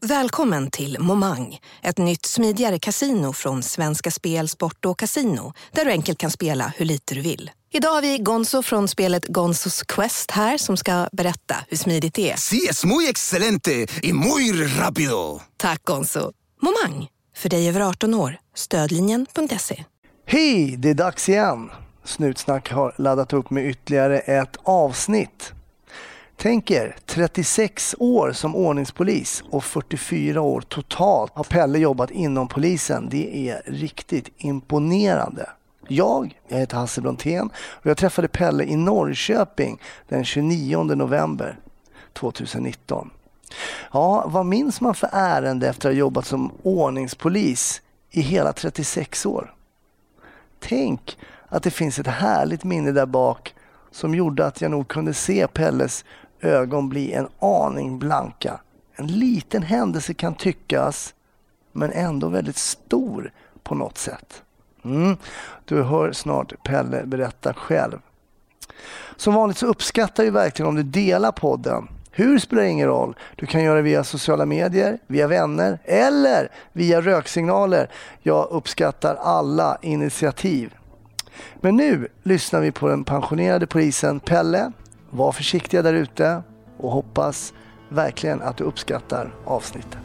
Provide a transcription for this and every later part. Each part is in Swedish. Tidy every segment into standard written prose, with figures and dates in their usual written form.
Välkommen till Momang, ett nytt smidigare casino från Svenska Spel, Sport och Casino, där du enkelt kan spela hur lite du vill. Idag har vi Gonzo från spelet Gonzos Quest här som ska berätta hur smidigt det är. Sí, es muy excelente y muy rápido. Tack Gonzo. Momang, för dig över 18 år. Stödlinjen.se. Hej, det är dags igen. Snutsnack har laddat upp med ytterligare ett avsnitt. Tänk er, 36 år som ordningspolis och 44 år totalt har Pelle jobbat inom polisen. Det är riktigt imponerande. Jag heter Hasse Brontén och jag träffade Pelle i Norrköping den 29 november 2019. Ja, vad minns man för ärende efter att ha jobbat som ordningspolis i hela 36 år? Tänk att det finns ett härligt minne där bak som gjorde att jag nog kunde se Pelles ögon bli en aning blanka. En liten händelse kan tyckas, men ändå väldigt stor på något sätt. Du hör snart Pelle berätta själv. Som vanligt så uppskattar jag verkligen om du delar podden. Hur spelar ingen roll. Du kan göra det via sociala medier, via vänner eller via röksignaler. Jag uppskattar alla initiativ. Men nu lyssnar vi på den pensionerade polisen Pelle. Var försiktiga där ute och hoppas verkligen att du uppskattar avsnittet.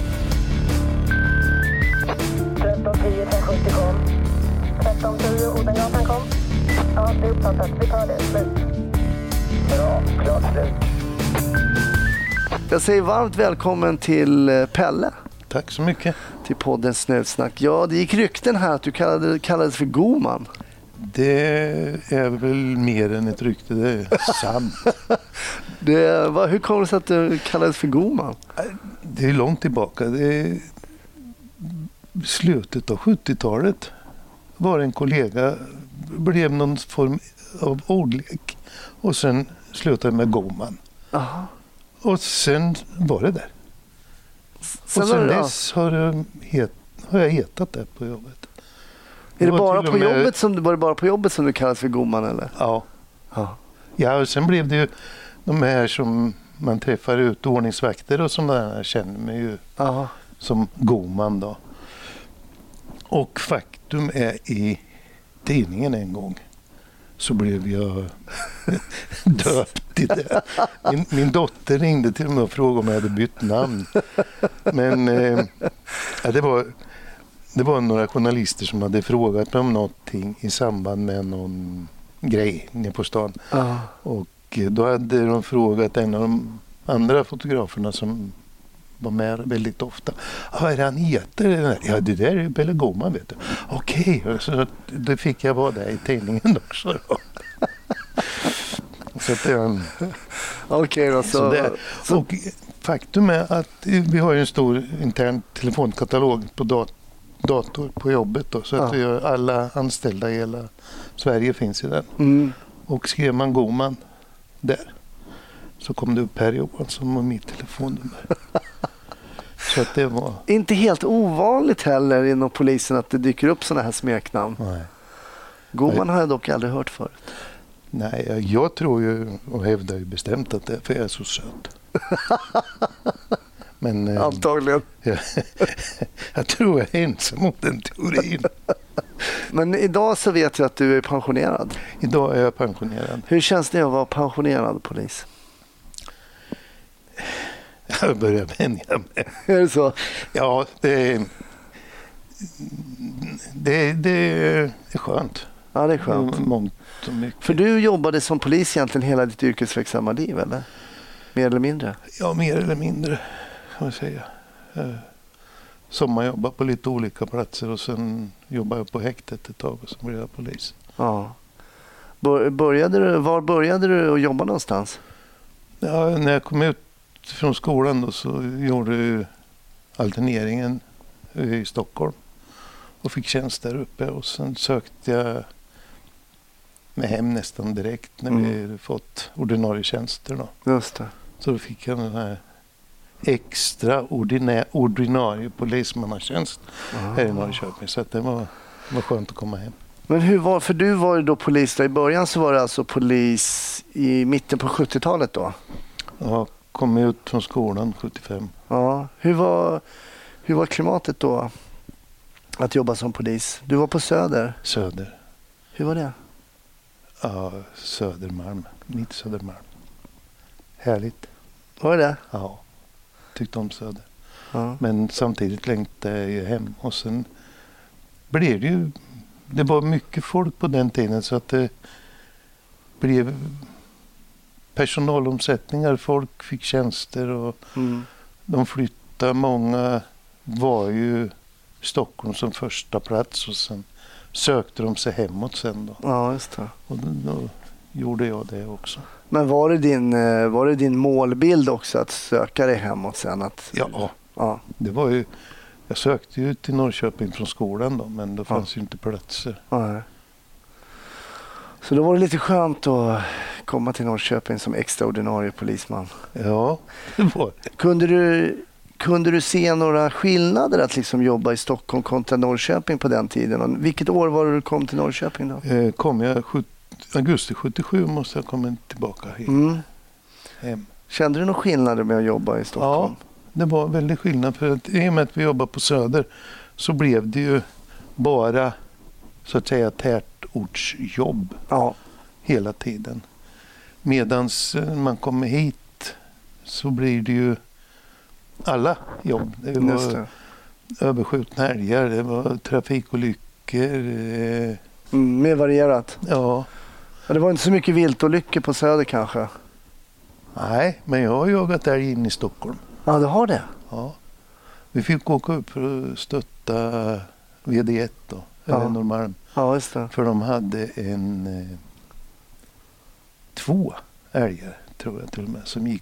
1310 1070 kom. 1310 Odengatan kom. Ja, det är uppfattat. Vi tar det. Slut. Bra, klart slut. Jag säger varmt välkommen till Pelle. Tack så mycket. Till podden Snutsnack. Ja, det gick rykten här att du kallades för Goman. Det är väl mer än ett rykte, det är sant. Hur kommer det sig att du kallades för Goman? Det är långt tillbaka. Det är slutet av 70-talet. Var en kollega, blev någon form av ordlek. Och sen slutade med Goman. Aha. Och sen var det där. Och sen dess har jag hetat det på jobbet. Var det bara på jobbet som du kallas för Goman eller? Ja. Ja, och sen blev det ju de här som man träffar ut, ordningsvakter och sådana där, känner mig ju som Goman då. Och faktum är i tidningen en gång så blev jag döpt till det. Min dotter ringde till mig och frågade om jag hade bytt namn. Men det var några journalister som hade frågat mig om någonting i samband med någon grej nere på stan. Och då hade de frågat en av de andra fotograferna som var med väldigt ofta. Vad är det han heter? Ja, det där är Pelle Goman, vet du. Okej, så då fick jag vara där i tidningen också. Så att det är en... Okej då, så... Och faktum är att vi har ju en stor intern telefonkatalog på dator på jobbet då, så att vi har alla anställda i hela Sverige finns i den. Och skrev man Goman där så kom det upp Per Johansson och mitt telefonnummer. Så att det var... Inte helt ovanligt heller inom polisen att det dyker upp såna här smeknamn. Nej. Goman har jag dock aldrig hört förut. Nej, jag tror ju och hävdar ju bestämt att det är för jag är så söt. Men antagligen. Jag tror jag är ensam mot den teorin. Men idag så vet jag att du är pensionerad. Idag är jag pensionerad. Hur känns det att vara pensionerad polis? Jag börjar vänja mig. Är det så? Ja, det är skönt. Ja, det är skönt. Mångt och mycket. För du jobbade som polis egentligen hela ditt yrkesverksamma liv, eller? Mer eller mindre? Ja, mer eller mindre kan man säga. Sommarjobbade på lite olika platser och sen jobbade jag på häktet ett tag och så blev jag polis. Ja. Var började du att jobba någonstans? Ja, när jag kom ut från skolan då så gjorde jag alterneringen i Stockholm och fick tjänst där uppe och sen sökte jag med hem nästan direkt när vi fått ordinarie tjänster då. Just det. Så då fick jag den här extra ordinarie polismannatjänst här i Norrköping. Så att det var skönt att komma hem. Men för du var ju då polis där i början, så var det alltså polis i mitten på 70-talet då? Jag kom ut från skolan 75. Ja. Hur var klimatet då att jobba som polis? Du var på Söder. Söder. Hur var det? Ja, Södermalm. Mitt Södermalm. Härligt. Var det? Ja, tyckte om Söder. Ja. Men samtidigt längtade jag ju hem. Och sen blev det var mycket folk på den tiden så att det blev personalomsättningar. Folk fick tjänster och de flyttade. Många var ju Stockholm som första plats och sen sökte de sig hemåt sen då. Ja, just det. Och då gjorde jag det också. Men var det din målbild också att söka dig hemåt sen? Ja. Det var ju, jag sökte ju till Norrköping från skolan då, men då fanns ju inte platser. Nej. Så då var det lite skönt att komma till Norrköping som extraordinarie polisman. Ja, det var det. Kunde du se några skillnader att liksom jobba i Stockholm kontra Norrköping på den tiden? Och vilket år var det du kom till Norrköping då? Kom jag augusti 77 måste jag komma tillbaka hem. Kände du några skillnader med att jobba i Stockholm? Ja, det var väldigt skillnad. För att i och med att vi jobbade på Söder så blev det ju bara så att säga tätortsjobb hela tiden. Medans man kommer hit så blir det ju alla jobb. Det var överskjutna älgar, det var trafikolyckor. Mer varierat. Ja. Det var inte så mycket viltolyckor på Söder kanske? Nej, men jag har jagat älg in i Stockholm. Ja, du har det? Ja. Vi fick åka upp för att stötta VD1 då, eller Norrmalm. Ja, just det. För de hade 2 älgar, tror jag till och med, som gick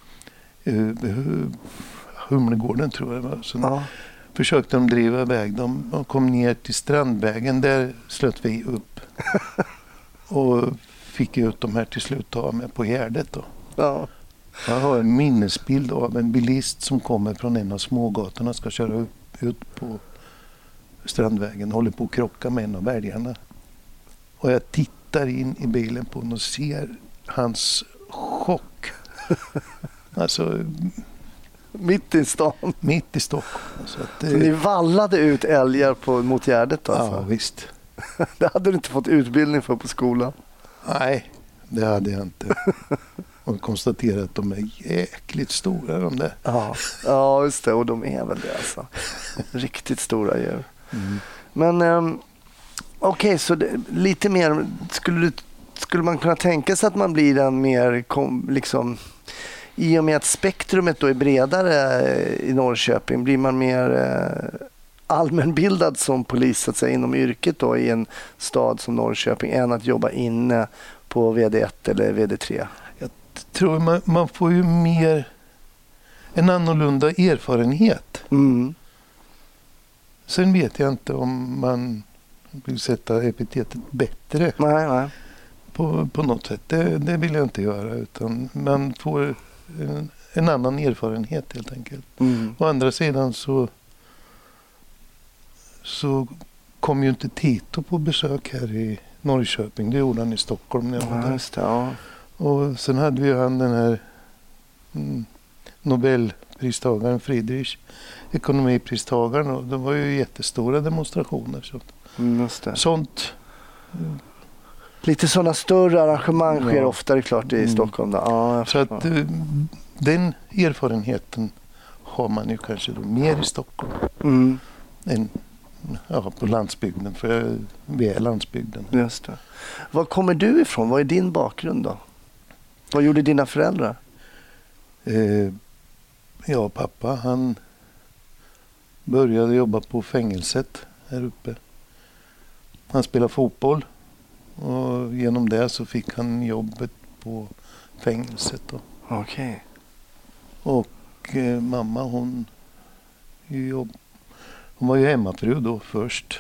Humlegården tror jag det var. Så försökte de driva iväg dem och kom ner till Strandvägen. Där slöt vi upp och fick ut de här till slut ta med på Gärdet då. Ja. Jag har en minnesbild av en bilist som kommer från en av smågatorna, ska köra ut på Strandvägen, håller på att krocka med en av älgarna. Och jag tittar in i bilen på honom och ser hans chock. Alltså mitt i stan. Mitt i Stockholm. Så ni vallade ut älgar mot Gärdet då? Ja, visst. Det hade du inte fått utbildning för på skolan? Nej, det hade jag inte. Och konstaterat att de är jäkligt stora de där. Ja, just det. Och de är väl det alltså. Riktigt stora djur. Men okej, så lite mer skulle man kunna tänka sig att man blir en mer liksom, i och med att spektrumet då är bredare i Norrköping, blir man mer allmänbildad som polis så att säga, inom yrket då, i en stad som Norrköping än att jobba inne på VD1 eller VD3? Jag tror man får ju mer en annorlunda erfarenhet. Sen vet jag inte om man vill sätta epitetet bättre. Nej. På något sätt. Det vill jag inte göra, utan man får en annan erfarenhet helt enkelt. Å andra sidan så kom ju inte Tito på besök här i Norrköping. Det gjorde han i Stockholm när jag var där. Just det, ja. Och sen hade vi han den här Nobelpristagaren Friedrich, ekonomipristagaren, och det var ju jättestora demonstrationer. Så. Just det. Sånt. Lite sådana större arrangemang sker oftare klart i Stockholm. Då. Ja, så att den erfarenheten har man ju kanske då mer i Stockholm än på landsbygden, för vi är landsbygden. Just det. Var kommer du ifrån? Vad är din bakgrund då? Vad gjorde dina föräldrar? Pappa han började jobba på fängelset här uppe. Han spelade fotboll och genom det så fick han jobbet på fängelset då. Okej. Och mamma hon var ju hemmafru då först.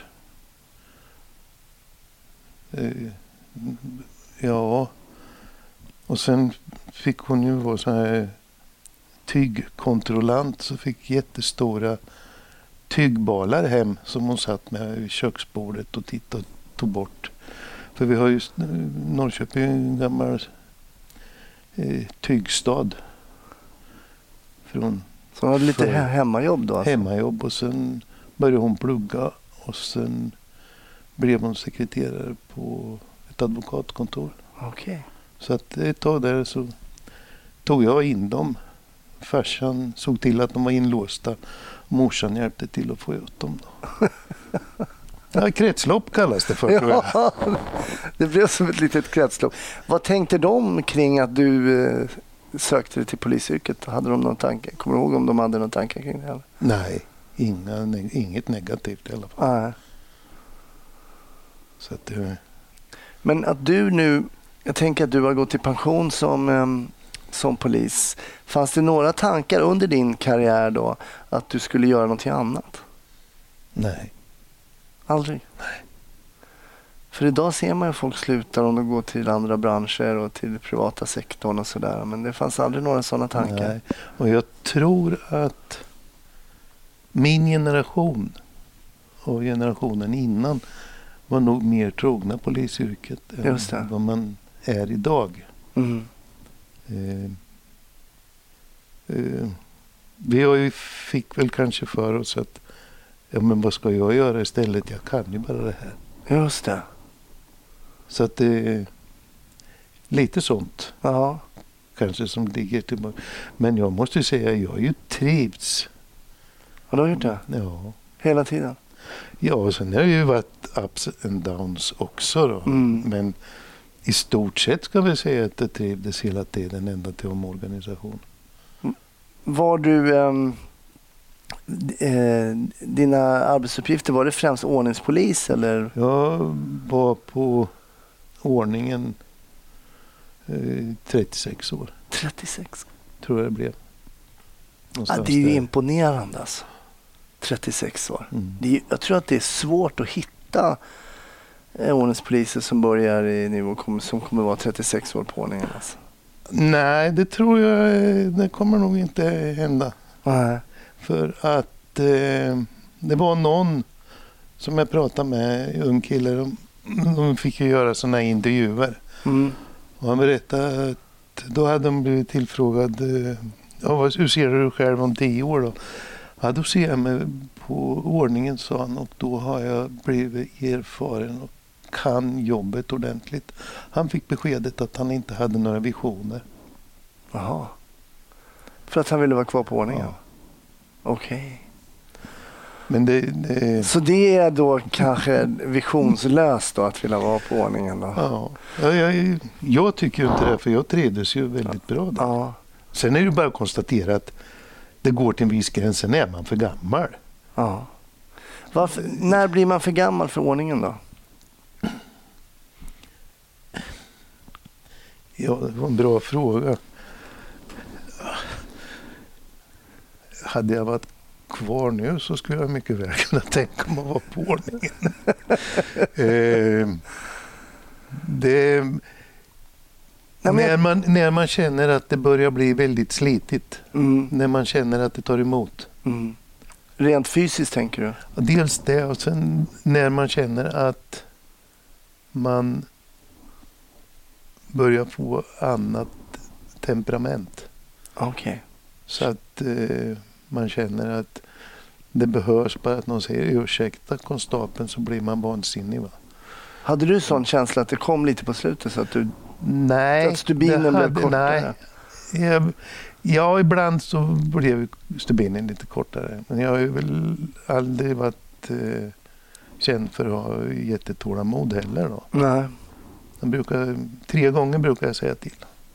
Och sen fick hon ju vara så här tygkontrollant, så fick jättestora tygbalar hem som hon satt med vid köksbordet och tittade och tog bort. För vi har ju Norrköping, en gammal tygstad från Så hon hade lite hemmajobb då? Alltså. Hemmajobb, och sen började hon plugga och sen blev hon sekreterare på ett advokatkontor. Okej. Så att ett tag där så tog jag in dem. Farsan såg till att de var inlåsta. Morsan hjälpte till att få ut dem då. Ja, kretslopp kallas det för, tror jag. Ja, det blev som ett litet kretslopp. Vad tänkte de kring att du sökte dig till polisyrket? Hade de någon tanke? Kommer du ihåg om de hade någon tanke kring det? Eller? Nej, inget negativt i alla fall. Nej. Så att, men att du nu, jag tänker att du har gått i pension som polis. Fanns det några tankar under din karriär då att du skulle göra någonting annat? Nej. Aldrig? Nej. För idag ser man ju folk slutar om de går till andra branscher och till den privata sektorn och sådär. Men det fanns aldrig några sådana tankar. Nej. Och jag tror att min generation och generationen innan var nog mer trogna polisyrket än vad man är idag. Mm. Vi fick väl kanske för oss att ja, men vad ska jag göra istället? Jag kan ju bara det här. Just det. Så att det är lite sånt. Ja. Kanske som ligger tillbaka. Men jag måste säga, jag har ju trivts. Har du gjort det? Ja. Hela tiden? Ja, och sen har det ju varit ups and downs också då. Mm. Men i stort sett ska vi säga att det trivdes hela tiden ända till omorganisation. Var du... dina arbetsuppgifter, var det främst ordningspolis eller? Jag var på ordningen 36 år. 36? Tror jag det blev. Ja, det är ju imponerande alltså. 36 år. Mm. Jag tror att det är svårt att hitta ordningspoliser som börjar i nivå som kommer vara 36 år på ordningen. Alltså. Nej, det tror jag det kommer nog inte hända. Nej. För att det var någon som jag pratade med, en ung kille, de fick ju göra såna intervjuer. Mm. Och han berättade att då hade de blivit tillfrågad, hur ser du själv om 10 år då? Ja, då ser jag mig på ordningen, sa han, och då har jag blivit erfaren och kan jobbet ordentligt. Han fick beskedet att han inte hade några visioner. Jaha. För att han ville vara kvar på ordningen? Ja. Okej. Men det... Så det är då kanske visionslöst då att vilja vara på ordningen då? Ja. Jag tycker ju inte det, för jag trivdes ju väldigt bra där. Ja. Sen är det ju bara att konstatera att det går till en viss gräns, sen är man för gammal. Ja. När blir man för gammal för ordningen då? Ja, det var en bra fråga. Hade jag varit kvar nu så skulle jag mycket väl kunna tänka mig att vara på ordningen. När man känner att det börjar bli väldigt slitigt. Mm. När man känner att det tar emot. Mm. Rent fysiskt tänker du? Dels det, och sen när man känner att man börjar få annat temperament. Okej. Okay. Så att man känner att det behövs bara att någon säger ursäkta konstapeln, så blir man vansinnig, va? Hade du sån känsla att det kom lite på slutet så att du... Nej. Att stubinen blev kortare? Nej. Ja, ibland så blev stubinen lite kortare. Men jag har ju väl aldrig varit känd för att ha jättetålamod heller då. Nej. 3 gånger brukar jag säga till.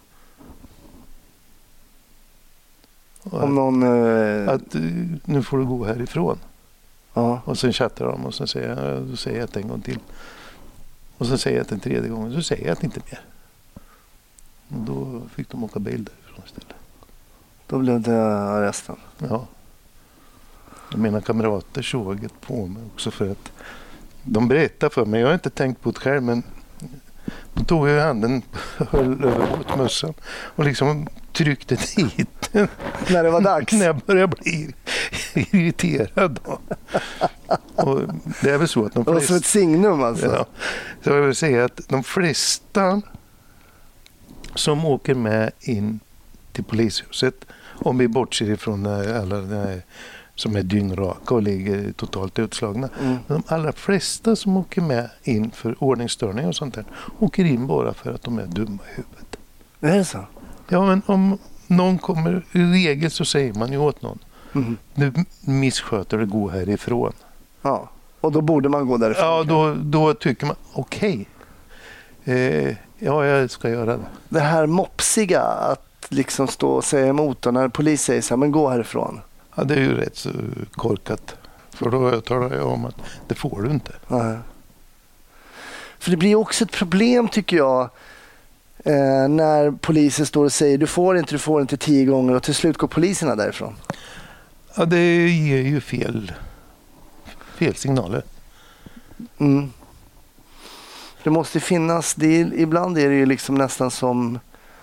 Om någon... Att nu får du gå härifrån. Ja. Och sen chattar de och sen säger jag det en gång till. Och sen säger jag det en 3:e gången, så säger jag det inte mer. Och då fick de åka bil därifrån istället. Då blev det arresten? Ja. Mina kamrater såg det på mig också, för att de berättade för mig. Jag har inte tänkt på det själv, men då tog jag handen, höll över mot mössan och liksom tryckte dit. När det var dags? När jag började bli irriterad då. Och det är väl så att de flesta... Det var som ett signum alltså? Ja. Så jag vill säga att de flesta som åker med in till polishuset Om vi bortser ifrån alla som är dyngraka och ligger totalt utslagna. De allra flesta som åker med in för ordningsstörning och sånt där åker in bara för att de är dumma i huvudet. Är det så? Ja, men om någon kommer, i regel så säger man ju åt någon. Du missköter det, gå härifrån. Ja, och då borde man gå därifrån. Ja, då tycker man okej. Ja, jag ska göra det. Det här mopsiga att liksom stå och säga emot när polis säger så här, men gå härifrån. Ja, det är ju rätt så korkat. För då talar jag om att det får du inte. Nej. För det blir också ett problem tycker jag när polisen står och säger du får inte 10 gånger och till slut går poliserna därifrån. Ja, det ger ju fel signaler. Det måste finnas, ibland är det ju liksom nästan som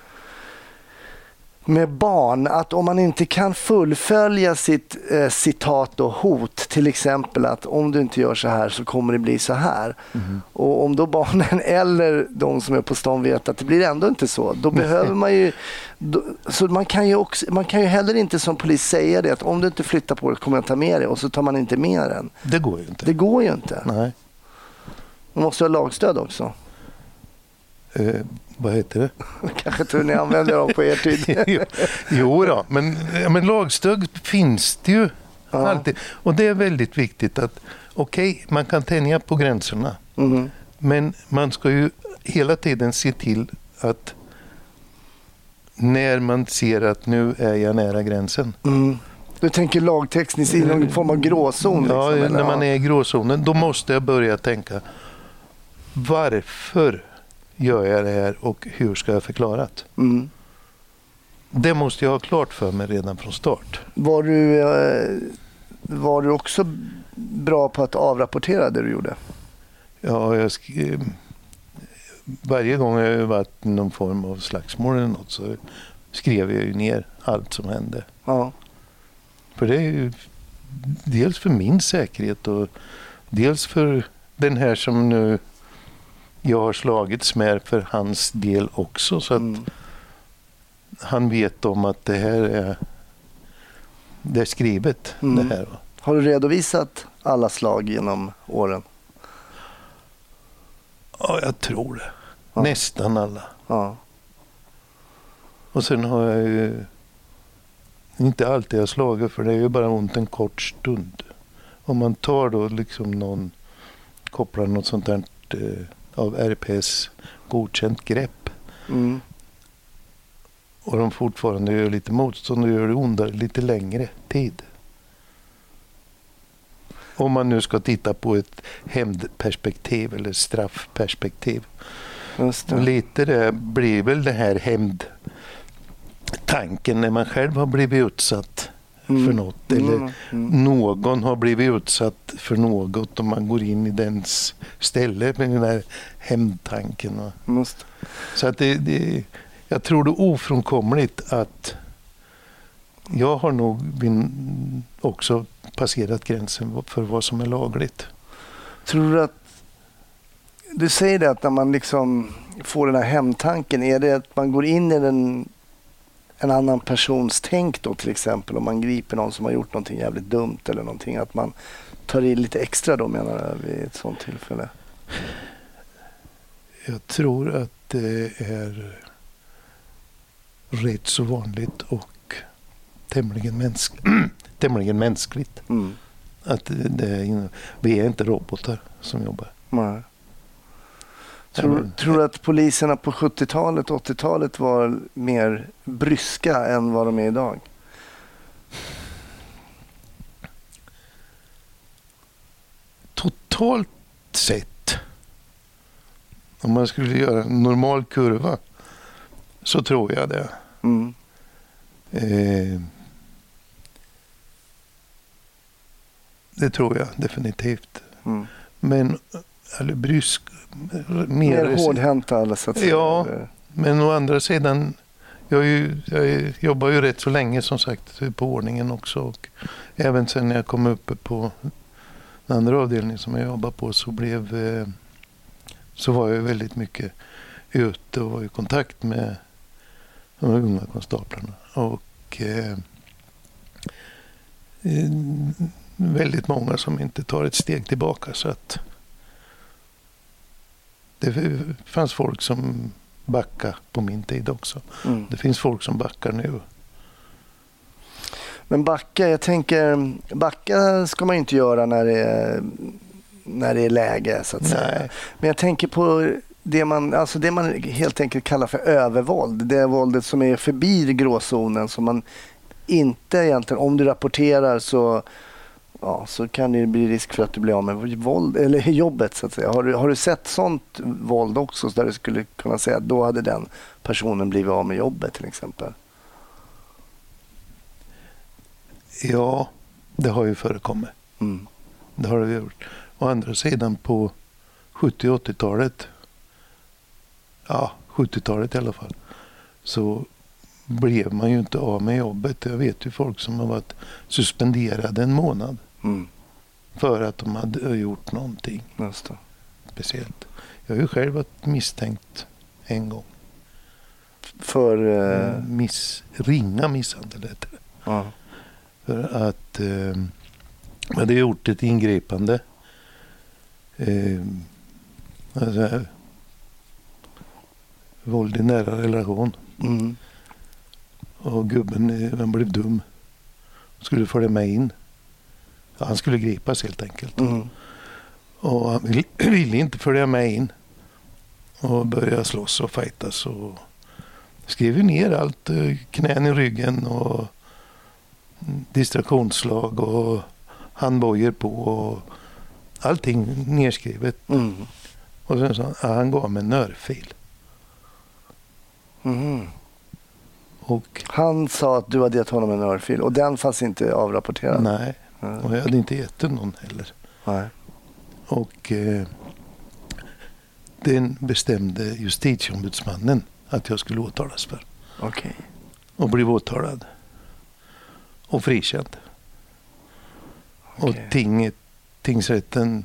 med barn, att om man inte kan fullfölja sitt citat och hot, till exempel att om du inte gör så här så kommer det bli så här. Och om då barnen eller de som är på stan vet att det blir ändå inte så, då behöver man ju så man kan ju heller inte som polis säga det att om du inte flyttar på det kommer jag ta med det och så tar man inte med den. Det går ju inte. Det går ju inte. Nej. Man måste ha lagstöd också. Vad heter det? Kanske tror ni använder dem på er tid. Jo då, men lagstöd finns det ju alltid. Och det är väldigt viktigt att man kan tänja på gränserna. Men man ska ju hela tiden se till att när man ser att nu är jag nära gränsen. Du tänker lagtekniskt i någon form av gråzon? Ja, liksom, när man är i gråzonen då måste jag börja tänka varför gör jag det här och hur ska jag förklara det? Det måste jag ha klart för mig redan från start. Var du också bra på att avrapportera det du gjorde? Ja, varje gång jag varit i någon form av slagsmål eller något så skrev jag ju ner allt som hände. Ja. För det är ju dels för min säkerhet och dels för den här som nu jag har slagits med för hans del också så att han vet om att det här är skrivet. Det här. Har du redovisat alla slag genom åren? Ja, jag tror det. Ja. Nästan alla. Ja. Och sen har jag ju inte alltid jag slagit för det är ju bara ont en kort stund. Om man tar då liksom kopplar något sånt där av RPS godkänt grepp. Och de fortfarande gör lite motstånd och gör det ondare lite längre tid. Om man nu ska titta på ett hämndperspektiv eller straffperspektiv. Just det. Och lite det blir väl det här hämndtanken när man själv har blivit utsatt för något eller någon har blivit utsatt för något och man går in i dens ställe med den här hämndtanken. Så att jag tror det är ofrånkomligt att jag har nog också passerat gränsen för vad som är lagligt. Tror du att du säger det att när man liksom får den här hämndtanken, är det att man går in i en annan persons tänk då till exempel om man griper någon som har gjort någonting jävligt dumt eller någonting, att man tar i lite extra då menar jag vid ett sånt tillfälle? Jag tror att det är rätt så vanligt och tämligen mänskligt. Att vi är inte robotar som jobbar. Nej. Tror du att poliserna på 70-talet och 80-talet var mer bryska än vad de är idag? Totalt sett, om man skulle göra en normal kurva, så tror jag det. Det tror jag definitivt. Men eller brysk mer hårdhänta alla så att säga. Ja, men å andra sidan jag jobbar ju rätt så länge som sagt på ordningen också och även sen när jag kom uppe på den andra avdelningen som jag jobbar på så var jag väldigt mycket ute och var i kontakt med de unga konstaplarna och och väldigt många som inte tar ett steg tillbaka, så att det fanns folk som backade på min tid också. Det finns folk som backar nu. Men backa ska man inte göra när det är läge, så att säga. Men jag tänker på det man helt enkelt kallar för övervåld. Det är våldet som är förbi gråzonen, som man inte egentligen, om du rapporterar så kan det bli risk för att du blir av med våld eller jobbet, så att säga. Har du sett sånt våld också, så där du skulle kunna säga att då hade den personen blivit av med jobbet till exempel? Ja, det har ju förekommit. Det har det gjort. Å andra sidan på 70- och 80-talet, 70-talet i alla fall, så blev man ju inte av med jobbet. Jag vet ju folk som har varit suspenderade en månad för att de hade gjort någonting speciellt. Jag har ju själv varit misstänkt en gång. För ringa misshandel heter det. För att man hade gjort ett ingripande. Våld i nära relation. Och gubben, han blev dum. Skulle följa med in. Ja, han skulle gripas helt enkelt. Och han ville inte följa med in. Och börja slåss och fightas. Och skrev ner allt. Knän i ryggen och distraktionsslag och handbojor på och allting nerskrivet. Och sen sa han gav mig en örfil. Och han sa att du hade gett honom en örfil och den fanns inte avrapporterad? Nej, och jag hade inte gett någon heller. Nej. Och den bestämde justitieombudsmannen att jag skulle åtalas för. Okej. Och blev åtalad. Och frikänd. Och tingsrätten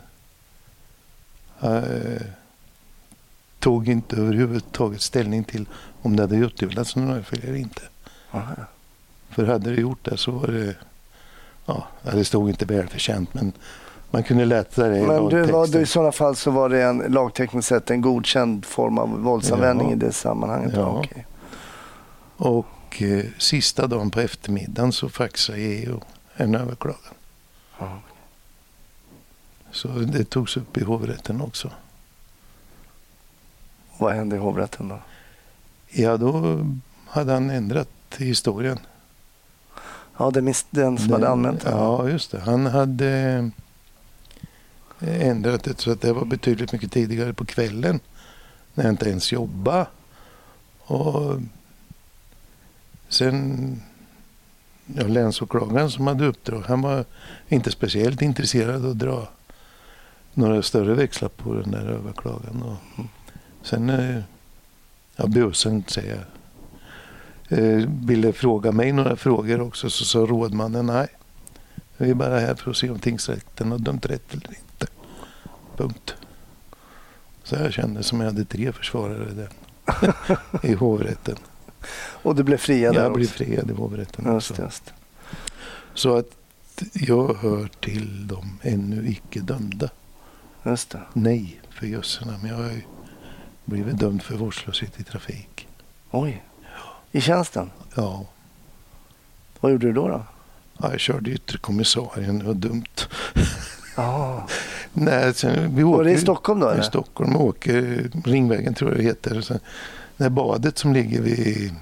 tog inte överhuvudtaget ställning till om det hade utdelats någon örfil eller inte. För hade det gjort det så var det det stod inte välförtjänt, men man kunde lätta det. Men i sådana fall så var det en lagtekniskt sett en godkänd form av våldsanvändning i det sammanhanget. Ja. Okay. Och sista dagen på eftermiddagen så faxade EU en överklagan. Så det togs upp i hovrätten också. Vad hände i hovrätten då? Ja, då hade han ändrat historien. Ja, den som hade anmält det. Ja, just det. Han hade ändrat det så att det var betydligt mycket tidigare på kvällen när jag inte ens jobbade. Och sen länsåklagaren som hade uppdrag, han var inte speciellt intresserad av att dra några större växlar på den där överklagan. Och sen bussen säger ville fråga mig några frågor också, så sa rådmannen nej. Vi är bara här för att se om tingsrätten har dömt rätt eller inte. Punkt. Så jag kände som jag hade 3 försvarare där i hovrätten. Och du blev friad? Jag blev friad i hovrätten. Just. Så att jag hör till de ännu icke dömda. Just det. Nej, för jösserna. Men jag har ju blivit dömd för vårdslöshet i trafik. Oj. I tjänsten? Ja. Vad gjorde du då? Ja, jag körde yttre kommissarien. Det var dumt. Nej, sen, vi åker, var det i Stockholm då? I Stockholm. Åker Ringvägen tror jag det heter. Sen, det badet som ligger vid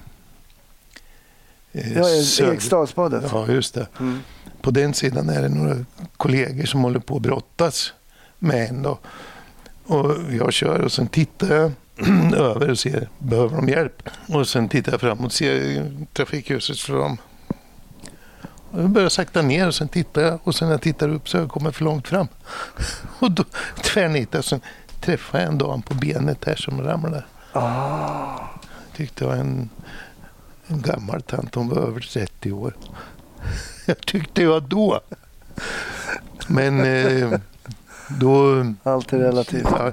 Eriksdalsbadet. Ja, just det. På den sidan är det några kollegor som håller på att brottas med en då. Och jag kör och sen tittar jag över och ser, behöver de hjälp? Och sen tittar jag framåt och ser trafikljuset för dem. Och jag börjar sakta ner och sen tittar jag. Och sen när jag tittar upp så har jag kommit för långt fram. Och då tvärnitar och sen träffar jag en dam på benet här som ramlar. Jag tyckte det var en gammal tant, hon var över 30 år. Jag tyckte jag då. Men då... Allt är relativt.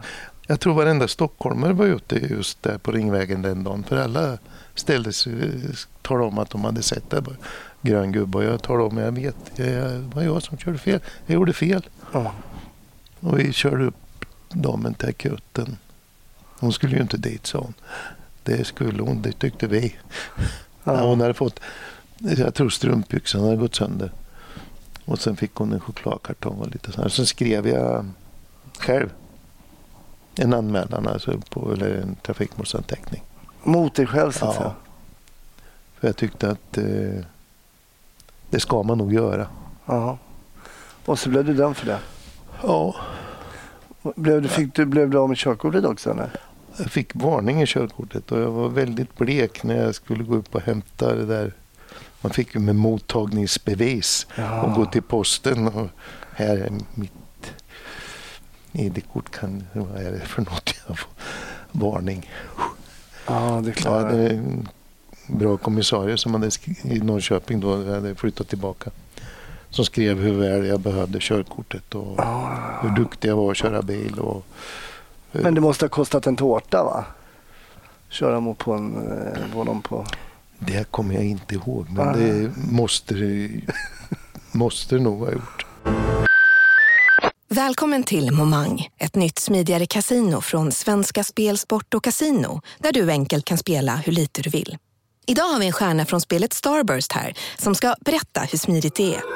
Jag tror varenda stockholmare var ute just där på Ringvägen den dagen. För alla ställde sig talade om att de hade sett det. Grön gubbe, och jag talade om jag vet. Det var jag som körde fel. Jag gjorde fel. Och vi körde upp damen till akuten. Hon skulle ju inte dit, sa hon. Det skulle hon, det tyckte vi. Hon hade fått, jag tror strumpbyxan hade gått sönder. Och sen fick hon en chokladkartong och lite sådär. Så skrev jag själv en anmälan, alltså eller en trafikmålsanteckning. Mot dig själv, så att säga? För jag tyckte att det ska man nog göra. Ja. Och så blev du dömd för det? Ja. Blev du av med körkortet också? Eller? Jag fick varning i körkortet och jag var väldigt blek när jag skulle gå upp och hämta det där. Man fick ju med mottagningsbevis och gå till posten, och här är mitt ID-kort, vad är det för något? Jag får varning. Ja, det är klart. Ja, det är en bra kommissarie som hade i Norrköping då, hade flyttat tillbaka. Som skrev hur väl jag behövde körkortet och hur duktig jag var att köra bil. Men det måste ha kostat en tårta, va? Köra mot på honom på... Det kommer jag inte ihåg, men det måste nog ha gjort. Välkommen till Momang, ett nytt smidigare kasino från Svenska Spel, Sport och Casino, där du enkelt kan spela hur lite du vill. Idag har vi en stjärna från spelet Starburst här som ska berätta hur smidigt det är.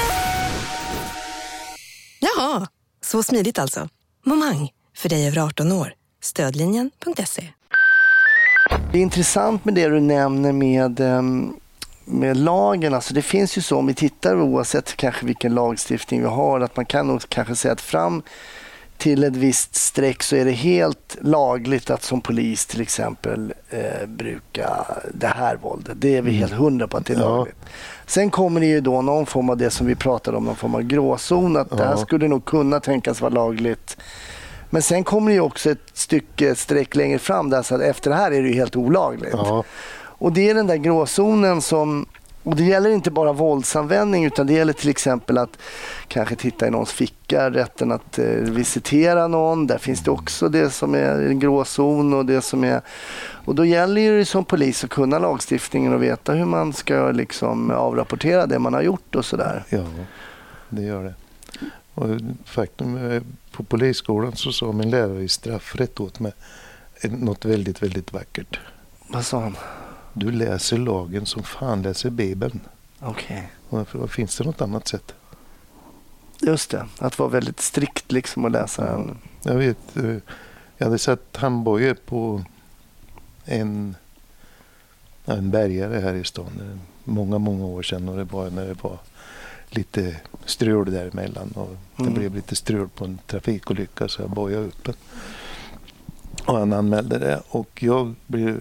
Jaha, så smidigt alltså. Momang, för dig över 18 år. Stödlinjen.se. Det är intressant med det du nämner med lagen. Alltså det finns ju så, om vi tittar oavsett kanske vilken lagstiftning vi har, att man kan nog kanske säga att fram till ett visst streck så är det helt lagligt att som polis till exempel bruka det här våldet. Det är vi helt 100 på att det är lagligt. Sen kommer det ju då någon form av det som vi pratade om, någon form av gråzon, att det här skulle nog kunna tänkas vara lagligt. Men sen kommer det ju också ett streck längre fram där, så att efter det här är det ju helt olagligt. Och det är den där gråzonen som, och det gäller inte bara våldsanvändning, utan det gäller till exempel att kanske titta i någons ficka, rätten att visitera någon. Där finns det också det som är en gråzon och det som är... Och då gäller det som polis att kunna lagstiftningen och veta hur man ska liksom avrapportera det man har gjort och sådär. Ja, det gör det. Och faktum, på polisskolan så sa min lärare i straffrätt åt mig något väldigt, väldigt vackert. Vad sa han? Du läser lagen som fan läser Bibeln. Okej. Och finns det något annat sätt? Just det, att vara väldigt strikt liksom och läsa den. Jag vet, jag hade sett handbojor på en bergare här i stan många år sedan, och det var när det var lite strul däremellan och det blev lite strul på en trafikolycka, så jag bojade upp den. Och han anmälde det och jag blev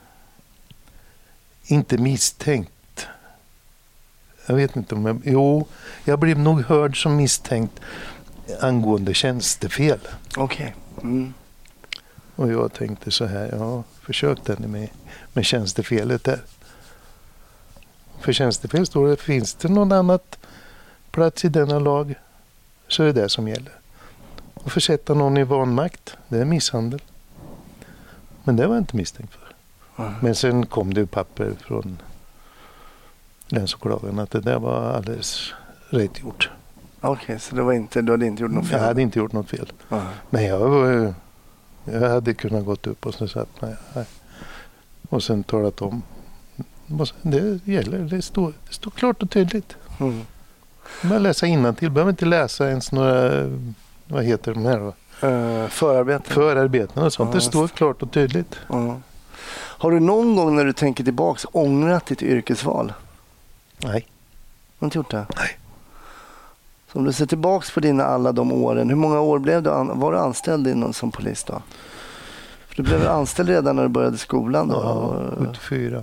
inte misstänkt. Jag vet inte om jag blev nog hörd som misstänkt angående tjänstefel. Okej. Och jag tänkte så här, försök den med tjänstefelet där. För tjänstefel står det, finns det någon annat plats i denna lag så är det som gäller. Och försätta någon i vanmakt, det är misshandel. Men det var jag inte misstänkt för. Men sen kom det papper från länsåklagaren att det där var alldeles rätt gjort. Okej, så det var inte, du hade inte gjort något fel? Jag hade inte gjort något fel. Men jag hade kunnat gått upp och så sagt nej. Och sen talat om det gäller, det står klart och tydligt. Man läsa innantill, behöver inte läsa ens några, vad heter de här då? Förarbeten och sånt, det står klart och tydligt. Har du någon gång när du tänker tillbaks ångrat ditt yrkesval? Nej. Har du inte gjort det? Nej. Så om du ser tillbaks på dina alla de åren, hur många år var du anställd som polis då? För du blev anställd redan när du började skolan då? Ja, 74.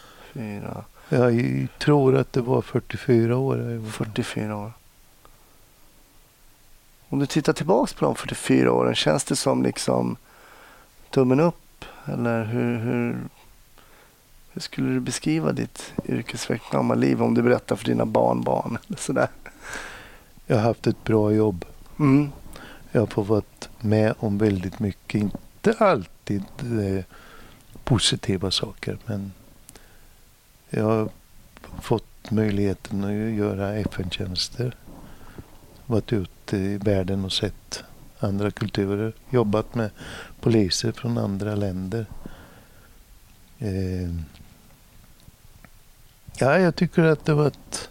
Jag tror att det var 44 år. 44 år. Om du tittar tillbaks på de 44 åren, känns det som liksom tummen upp? Eller hur skulle du beskriva ditt yrkesverksamma liv om du berättar för dina barnbarn? Eller sådär? Jag har haft ett bra jobb. jag har fått vara med om väldigt mycket, inte alltid positiva saker, men jag har fått möjligheten att göra FN-tjänster, varit ute i världen och sett andra kulturer, jobbat med poliser från andra länder. Ja, jag tycker att det var ett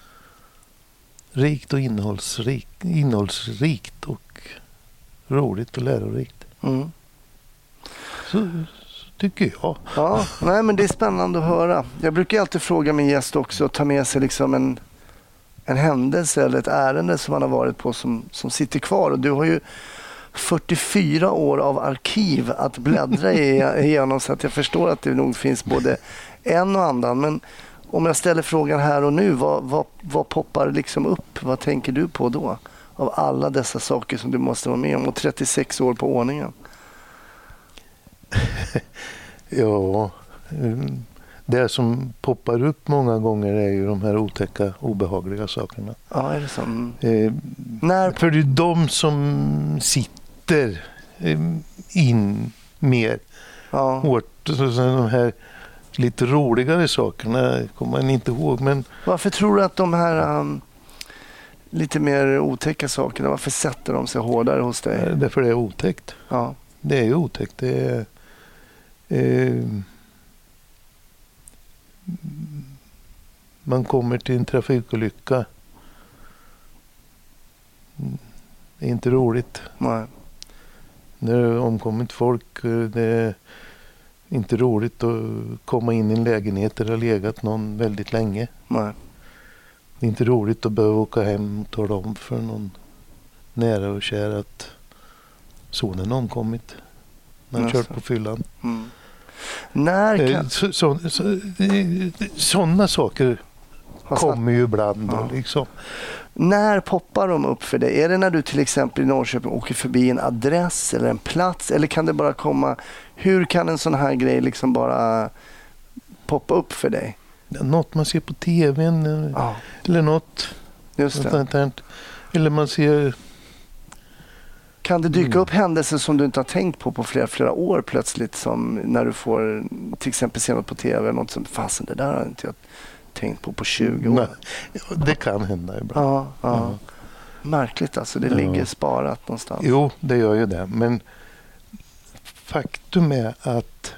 rikt och innehållsrikt och roligt och lärorikt. Mm. Så tycker jag. Ja, nej, men det är spännande att höra. Jag brukar alltid fråga min gäst också att ta med sig liksom en händelse eller ett ärende som man har varit på som sitter kvar. Och du har ju 44 år av arkiv att bläddra igenom, så att jag förstår att det nog finns både en och annan. Men om jag ställer frågan här och nu, vad poppar liksom upp? Vad tänker du på då? Av alla dessa saker som du måste vara med om, och 36 år på ordningen. Ja, det som poppar upp många gånger är ju de här otäcka, obehagliga sakerna. Ja, är det så? För det är de som sitter in mer hårt. Så de här lite roligare sakerna kommer man inte ihåg. Men varför tror du att de här lite mer otäcka sakerna, varför sätter de sig hårdare hos dig? Därför det är otäckt. Ja. Det är ju otäckt. Det är, man kommer till en trafikolycka. Det är inte roligt. Nej. När det är omkommit folk, det är inte roligt att komma in i en lägenhet där det har legat någon väldigt länge. Nej. Det är inte roligt att behöva åka hem och tala om för någon nära och kär att sonen omkommit när han kört på fyllan. Mm. Sådana saker kommer ju ibland. Ja. Liksom. När poppar de upp för dig? Är det när du till exempel i Norrköping åker förbi en adress eller en plats? Eller kan det bara komma... Hur kan en sån här grej liksom bara poppa upp för dig? Något man ser på tvn eller något. Just det. Eller man ser... Kan det dyka upp händelser som du inte har tänkt på flera år plötsligt, som när du får till exempel se något på tv, något som fasen, det där har inte jag tänkt på 20 år. Nej, det kan hända ibland. Ja. Märkligt alltså, det ligger sparat någonstans. Jo, det gör ju det, men faktum är att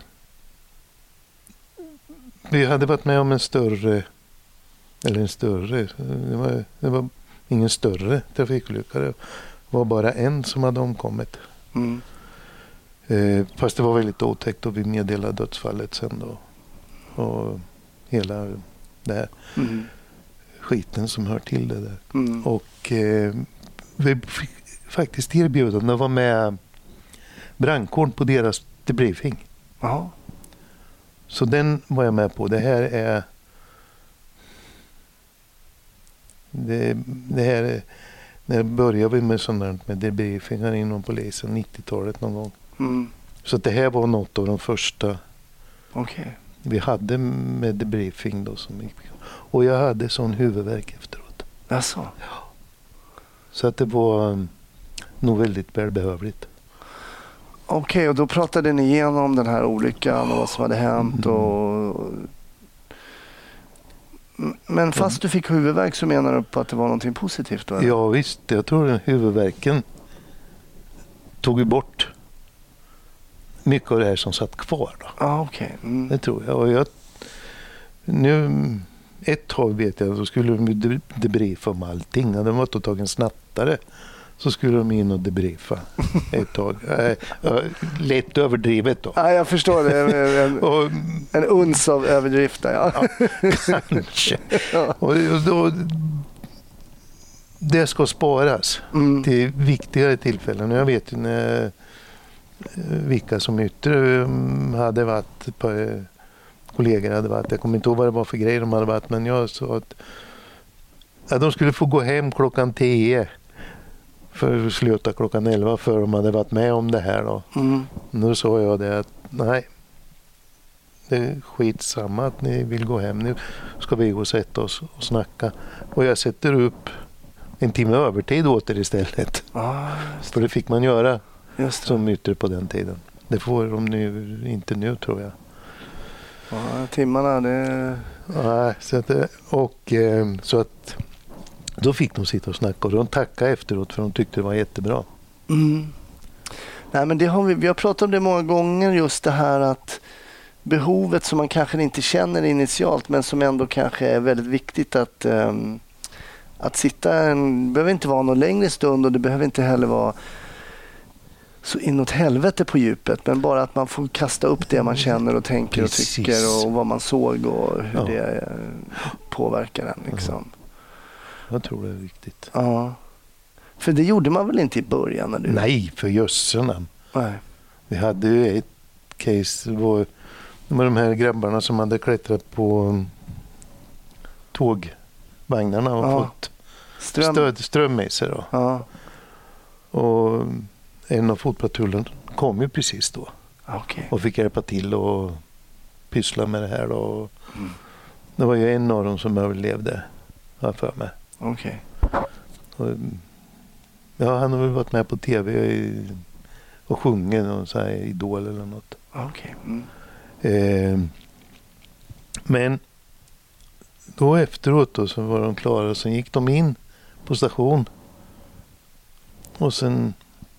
vi hade varit med om det var ingen större trafikolycka. Det var bara en som hade omkommit. Mm. Fast det var väldigt otäckt, och vi meddelade dödsfallet sen då. Och hela det här skiten som hör till det där. Mm. Och vi fick faktiskt erbjudande att vara med brandkåren på deras debriefing. Ja. Så den var jag med på. Det här är när började vi med sådant med debriefingar inom polisen, 90-talet någon gång. Mm. Så det här var något av de första vi hade med debriefing då, och jag hade sån huvudvärk efteråt. Alltså. Ja. Så att det var nog väldigt välbehövligt. Okej, och då pratade ni igenom den här olyckan och vad som hade hänt. Men fast du fick huvudvärk, så menar du på att det var någonting positivt då? Eller? Ja visst, jag tror att huvudvärken tog ju bort mycket av det här som satt kvar då. Okej. Mm. Det tror jag. Och nu ett tag vet jag, så skulle de debriefa om allting. När de var att ta en snattare, så skulle de in och debriefa ett tag. Lätt överdrivet då. Ja, jag förstår det. En uns av överdrift där, ja. Kanske. Och då, det ska sparas till viktigare tillfällen. Jag vet ju när vilka som yttre hade varit på, kollegor hade varit. Jag kommer inte ihåg vad det var för grejer de hade varit, men jag sa att de skulle få gå hem klockan 10 för att sluta klockan 11 för de hade varit med om det här då. Nu sa jag det att nej, det är skitsamma att ni vill gå hem. Nu ska vi gå och sätta oss och snacka. Och jag sätter upp en timme övertid åter istället. För det fick man göra som yttre på den tiden. Det får de nu inte nu, tror jag. Ja, timmarna, det... Nej, så att då fick de sitta och snacka och de tackade efteråt för de tyckte det var jättebra. Nej, men vi har pratat om det många gånger, just det här att behovet som man kanske inte känner initialt men som ändå kanske är väldigt viktigt att sitta behöver inte vara någon längre stund och det behöver inte heller vara så inåt helvete på djupet, men bara att man får kasta upp det man känner och tänker och tycker och vad man såg och hur det påverkar en liksom. Jag tror det är viktigt. Ja. För det gjorde man väl inte i början? När du... Nej, för jösserna. Nej. Vi hade ju ett case, det var de här grabbarna som hade klättrat på tågvagnarna och fått ström med sig då. Ja. Och en av fotpatrullen kom ju precis då. Okay. Och fick hjälpa till och pyssla med det här då. Det var ju en av dem som överlevde, har för mig. Okej. Ja, han har väl varit med på tv och sjungit och så här Idol eller något. Okej. Men då efteråt då, så var de klara och sen gick de in på station och sen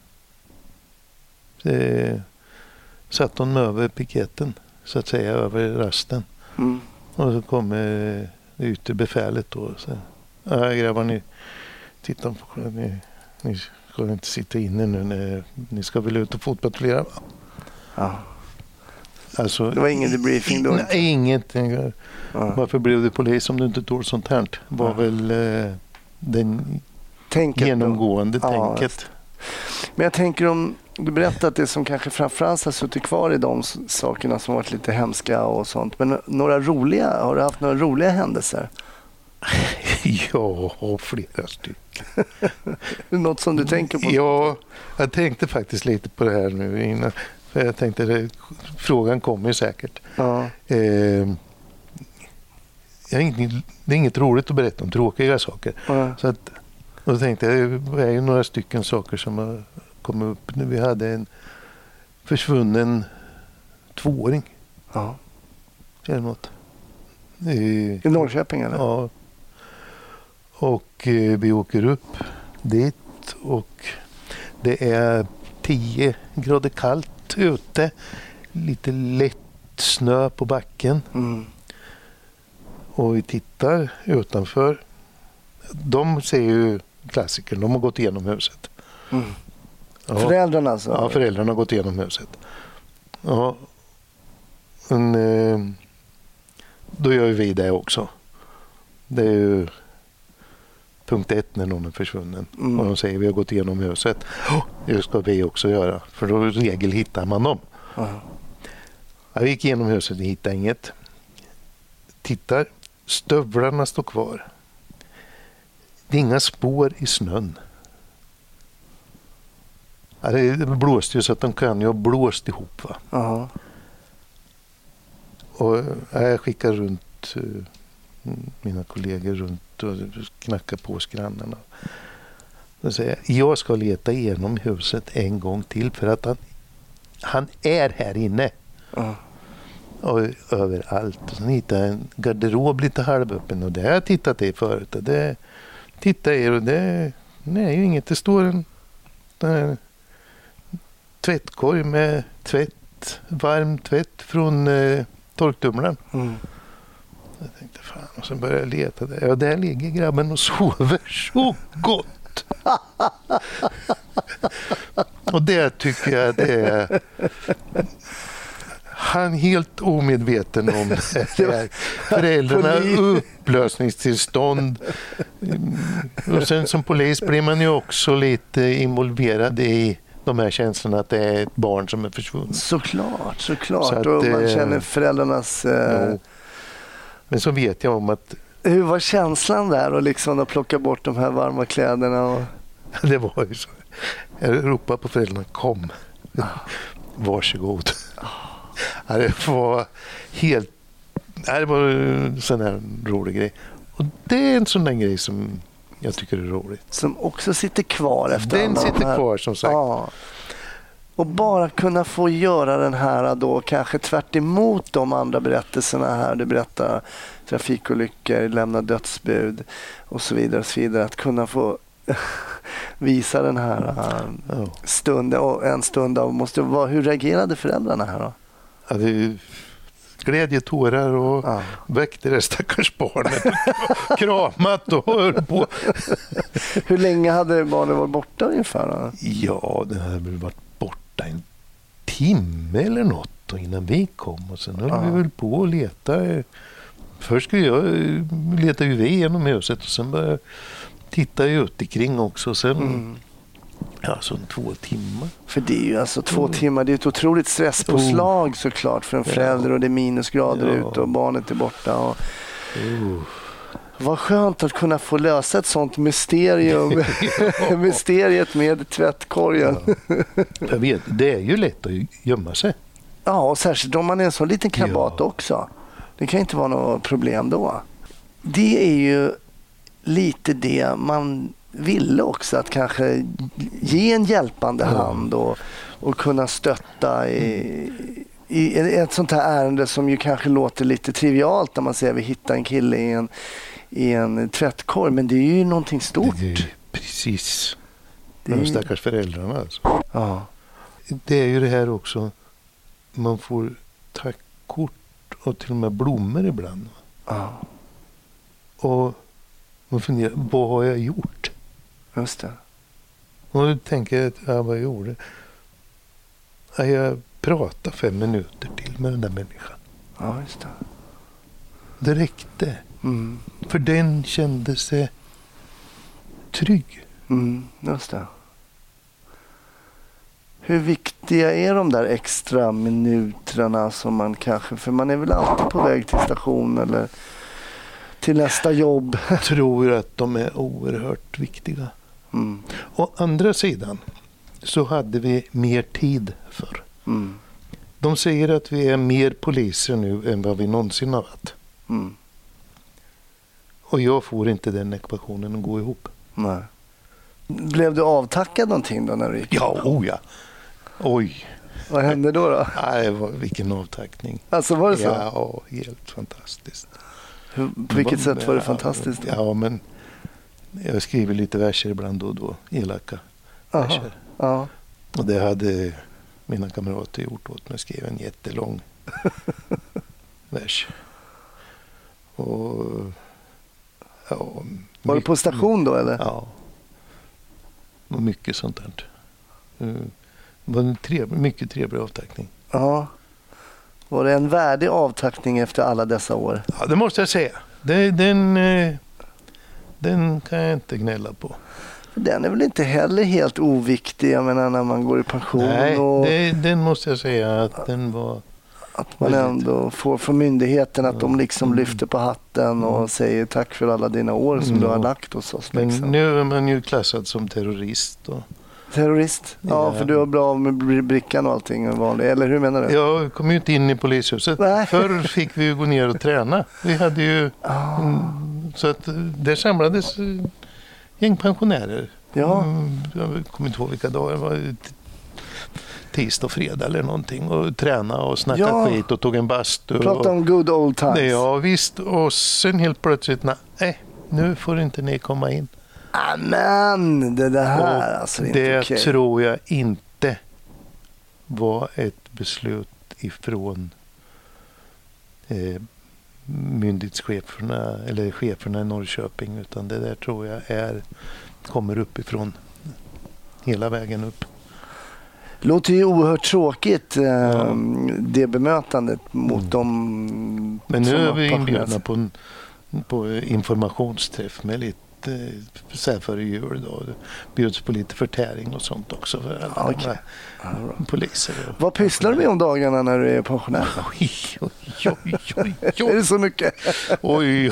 satt de över piketen så att säga, över rasten. Och så kom ut i befälet då och så, grabbar, ni tittar på, ni ska inte sitta inne nu, ni ska väl ut och fotpatrullera, va? Ja. Alltså, det var ingen debriefing då? Nej, ingenting. Varför blev du polis om du inte tog sånt här? Var väl den genomgående tänket. Men jag tänker om du berättar att det som kanske framförallt har suttit kvar i de sakerna som varit lite hemska och sånt. Men har du haft några roliga händelser? Ja, flera stycken. Något som du tänker på? Ja, jag tänkte faktiskt lite på det här nu innan. För jag tänkte frågan kommer ju säkert. Ja. Det är inget roligt att berätta om tråkiga saker. Ja. Så att, då tänkte jag, det är ju några stycken saker som har kommit upp. Vi hade en försvunnen 2-åring. Ja. Eller något. I Norrköping eller? Ja. Och vi åker upp dit och det är 10 grader kallt ute. Lite lätt snö på backen. Och vi tittar utanför. De ser ju klassikern. De har gått igenom huset. Ja. Föräldrarna alltså? Ja, föräldrarna har gått igenom huset. Ja. Men, då gör vi det också. Det är ju punkt 1 när någon är försvunnen. Och de säger vi har gått igenom huset. Det ska vi också göra. För då i regel hittar man dem. Jag gick igenom huset och hittade inget. Tittar. Stövlarna står kvar. Det är inga spår i snön. Ja, det blåste ju så att de kan ju ha blåst ihop, va? Och jag skickar runt mina kollegor runt och knackar på hos grannarna. Då säger jag ska leta igenom huset en gång till för att han är här inne. Och överallt. Och sen hittade jag en garderob lite halvöppen och det har jag tittat i förut. Och det tittar jag och det är ju inget. Det står en tvättkorg med varm tvätt från torktumlaren. Jag tänkte fan, och sen började jag leta där. Ja, där ligger grabben och sover så gott. Och det tycker jag det är. Han är helt omedveten om det här. Föräldrarna upplösningstillstånd. Och sen som polis blir man ju också lite involverad i de här känslorna att det är ett barn som är försvunnet. Såklart. Så att, och man känner föräldrarnas... Men så vet jag om att... Hur var känslan där och liksom att plocka bort de här varma kläderna? Och... Det var ju så. Jag ropade på föräldrarna, kom. Varsågod. Det var helt... Det var en sån här rolig grej. Och det är en sån där grej som jag tycker det är roligt. Som också sitter kvar efter Den sitter kvar som sagt. Ja. Och bara kunna få göra den här då kanske tvärt emot de andra berättelserna här. Du berättar trafikolyckor, lämna dödsbud och så vidare. Och så vidare. Att kunna få visa den här stunden och en stund av hur reagerade föräldrarna här då? Ja, det glädje, tårar och väckte det stackars barnet. Kramat och höll på. Hur länge hade barnet varit borta ungefär då? Ja, det hade väl varit borta en timme eller något och innan vi kom. Och sen höll vi väl på och leta. Först skulle jag leta UV genom huset och sen började titta ut ikring också. Och sen alltså 2 timmar. För det är ju alltså 2 timmar, det är ett otroligt stresspåslag såklart för en förälder och det är minusgrader ute och barnet är borta. Och vad skönt att kunna få lösa ett sånt mysterium. Mysteriet med tvättkorgen. Jag vet, det är ju lätt att gömma sig. Ja, och särskilt om man är en sån liten krabat också. Det kan inte vara något problem då. Det är ju lite det man ville också, att kanske ge en hjälpande hand och kunna stötta i ett sånt här ärende som ju kanske låter lite trivialt när man säger att vi hittar en kille i en tvättkorg, men det är ju någonting stort. Det är precis. De stackars föräldrarna alltså. Ja. Det är ju det här också, man får tackkort och till och med blommor ibland. Ja. Och man funderar, vad har jag gjort? Just det. Och då tänker jag vad jag gjorde. Jag pratade 5 minuter till med den där människan. Ja, just det. Det räckte. För den kände sig trygg. Just det. Hur viktiga är de där extra minuterna som man kanske, för man är väl alltid på väg till station eller till nästa jobb. Jag tror att de är oerhört viktiga. Å andra sidan så hade vi mer tid för. De säger att vi är mer poliser nu än vad vi någonsin har varit. Och jag får inte den ekvationen att gå ihop. Nej. Blev du avtackad någonting då när du gick? Ja. Oj. Vad hände då? Nej, vilken avtackning. Alltså var det så? Ja, helt fantastiskt. På vilket sätt var det fantastiskt? Ja, men jag skriver lite verser ibland och då, elaka verser. Ja. Och det hade mina kamrater gjort åt mig, skrev en jättelång vers. Och var det på station då eller? Ja. Och mycket sånt där. Det var en mycket trevlig avtackning. Ja. Var det en värdig avtackning efter alla dessa år? Ja, det måste jag säga. Den kan jag inte gnälla på. Den är väl inte heller helt oviktig, jag menar, när man går i pension. Nej, den måste jag säga att den var... Att man ändå får från myndigheten att de liksom lyfter på hatten och säger tack för alla dina år som du har lagt hos oss. Men liksom. nu är man ju klassad som terrorist. Terrorist? Ja, för du har bra med brickan och allting vanligt. Eller hur menar du? Jag kom ju inte in i polishuset. Förr fick vi ju gå ner och träna. Vi hade ju... Så att där samlades gäng pensionärer. Ja. Jag kommer inte ihåg vilka dagar det var. Tisdag och fredag eller någonting. Och träna och snacka skit och tog en bastu. Prata om good old times. Ja, visst. Och sen helt plötsligt, nej, nu får inte ni komma in. Amen, det här alltså inte det okej. Tror jag inte var ett beslut ifrån myndighetscheferna eller cheferna i Norrköping, utan det där tror jag kommer uppifrån hela vägen upp. Låter ju oerhört tråkigt det bemötandet mot dem. Men nu är vi inbjudna på informationsträff med lite så här före jul då. Det bjuds på lite förtäring och sånt också för alla poliser. Vad pysslar du med om dagarna när du är pensionär? Oj. Är det så mycket? Oj.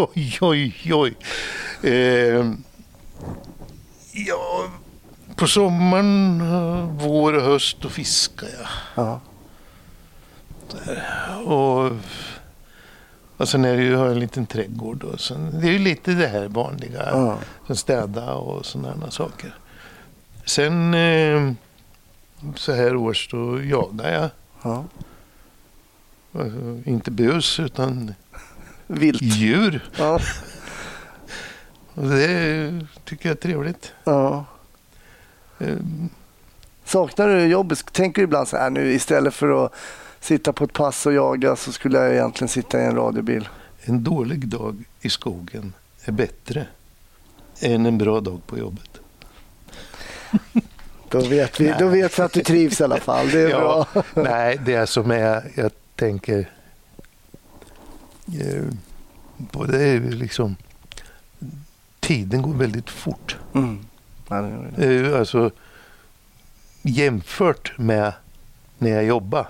Ja, på sommaren, vår och höst, då fiskar jag. Ja. Och Och sen är det ju en liten trädgård. Och sen, det är ju lite det här vanliga. Som städa och sådana saker. Sen så här års då jagar jag. Ja. Alltså, inte bus utan Vilt. djur. Ja. Och det tycker jag är trevligt. Ja. Saknar du jobbet? Tänker du ibland så här nu istället för att sitta på ett pass och jaga så skulle jag egentligen sitta i en radiobil? En dålig dag i skogen är bättre än en bra dag på jobbet. Då vet vi att du trivs i alla fall. Det är bra. Nej, det är som jag tänker på det är liksom tiden går väldigt fort. Mm. Ja, det gör det. Alltså jämfört med när jag jobbar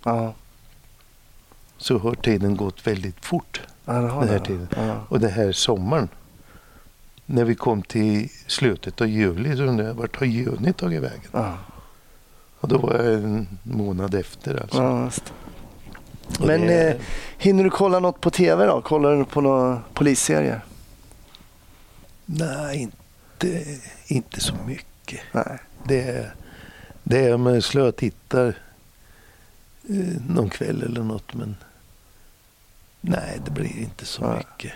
så har tiden gått väldigt fort den här tiden. Och det här sommaren när vi kom till slutet av juli så undrade jag vart har juni tagit vägen? Och då var jag en månad efter alltså. Ja, just. Men hinner du kolla något på tv då? Kollar du på några polisserier? Nej, inte så mycket. Nej. Det är med slö tittar någon kväll eller något, men nej, det blir inte så mycket.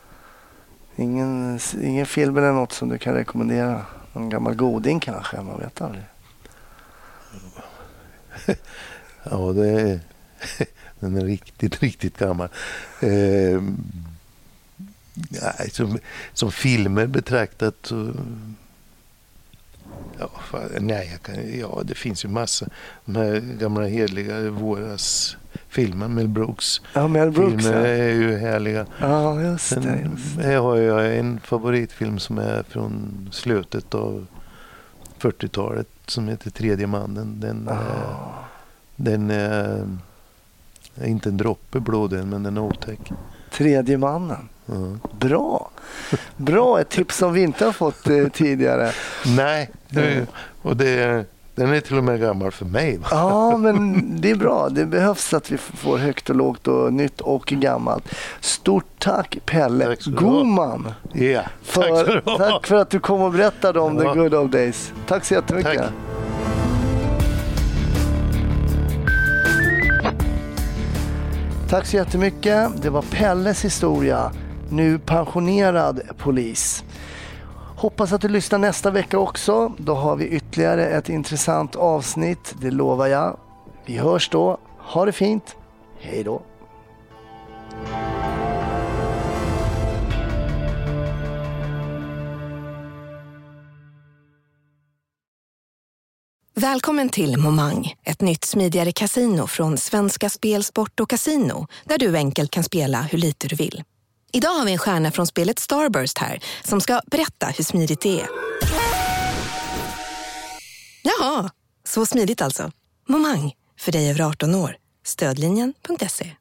Ingen film eller något som du kan rekommendera? Någon gammal goding kanske, man vet aldrig. Ja, den är riktigt gammal. Nej, som filmer betraktat så det finns ju massa. De här gamla heliga våras filmer med Brooks. Ja, Mel Brooks. Filmer är ju härliga. Ja, just det. Här har jag en favoritfilm som är från slutet av 40-talet som heter Tredje mannen. Den är inte en droppe blod men den är otäck. Tredje mannen. Bra, ett tips som vi inte har fått tidigare. Nej, och den är till och med gammal för mig. Va? Ja, men det är bra. Det behövs att vi får högt och lågt och nytt och gammalt. Stort tack Pelle Goman. Ja, tack för att du kom och berättade om the good old days. Tack så jättemycket. Tack. Tack så jättemycket. Det var Pelles historia. Nu pensionerad polis. Hoppas att du lyssnar nästa vecka också. Då har vi ytterligare ett intressant avsnitt. Det lovar jag. Vi hörs då. Ha det fint. Hej då. Välkommen till Momang, ett nytt smidigare kasino från Svenska Spel, Sport och Casino, där du enkelt kan spela hur lite du vill. Idag har vi en stjärna från spelet Starburst här som ska berätta hur smidigt det är. Jaha, så smidigt alltså. Momang, för dig över 18 år. Stödlinjen.se.